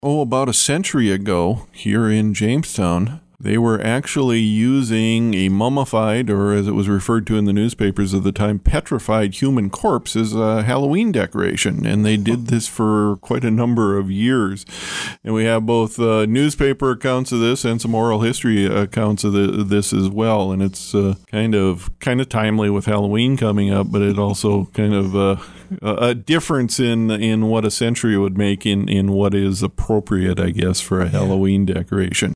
Oh, about a century ago, here in Jamestown, they were actually using a mummified, or as it was referred to in the newspapers of the time, petrified human corpse as a Halloween decoration. And they did this for quite a number of years. And we have both newspaper accounts of this and some oral history accounts of this as well. And it's kind of timely with Halloween coming up, but it also kind of a difference in what a century would make in what is appropriate, I guess, for a Halloween decoration.